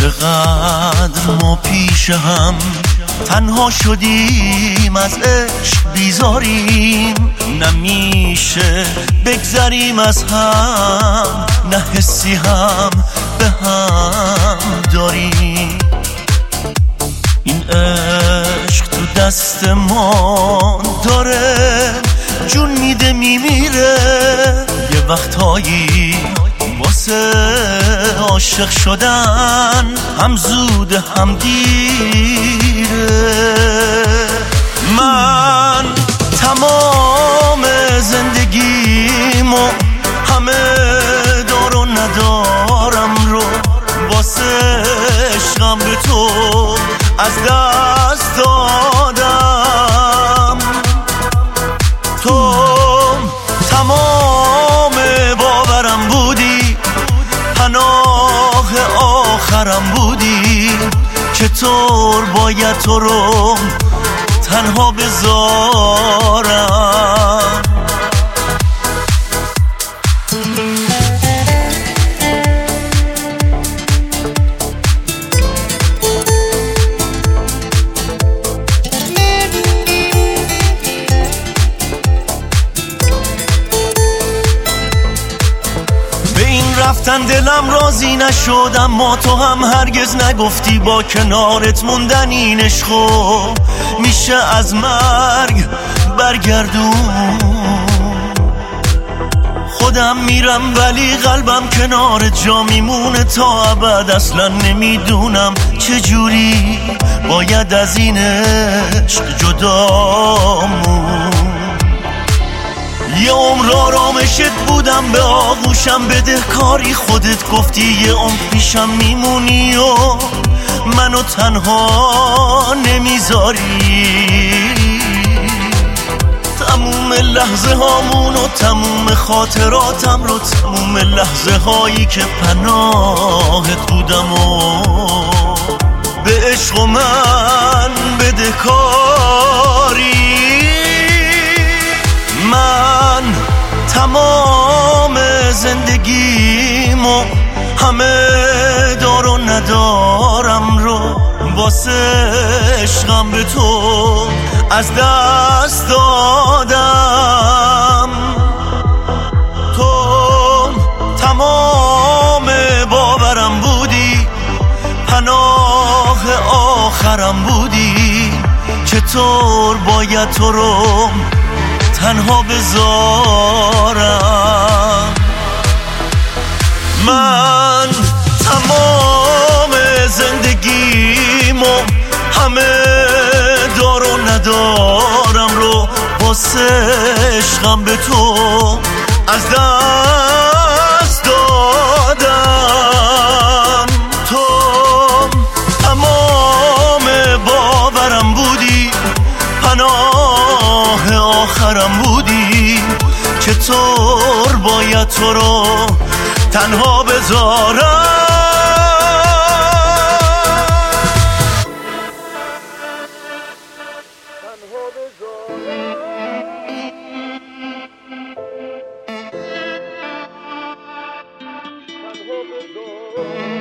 چقدر ما پیش هم تنها شدیم، از عشق بیزاریم، نمیشه بگذریم از هم، نه حسی هم به هم داریم. این عشق تو دست ما داره جون میده میمیره، یه وقتایی واسه عاشق شدن هم زود هم دیره. من تمام زندگیمو همه دار و ندارم رو واسه عشقم به تو از دست دادم. تو تمام باورم بودی، پناه آخرم بودی، چطور باید تو رو تنها بذارم؟ رفتن دلم راضی نشد، اما تو هم هرگز نگفتی با کنارت موندن این عشقو میشه از مرگ برگردون. خودم میرم ولی قلبم کنارت جا میمونه تا ابد، اصلا نمیدونم چجوری باید از این عشق جدامون. یه عمر آرامشت بودم، به آغوشم بده کاری، خودت گفتی یه عمر پیشم میمونی و منو تنها نمیذاری. تموم لحظه هامون و تموم خاطراتم رو، تموم لحظه هایی که پناهت بودم و به عشق و من بده کاری. من تمام زندگیمو همه دار و ندارم رو واسه عشقم به تو از دست دادم. تو تمام باورم بودی، پناه آخرم بودی، چطور باید تو رو تنها بذارم؟ من تمام زندگیمو همه دار و ندارم رو واسه عشقم به تو از دست دادم. تو تمام باورم بودی، پناه آخرم بودی، چطور باید تو رو تنها بذارم؟ تنها بذارم.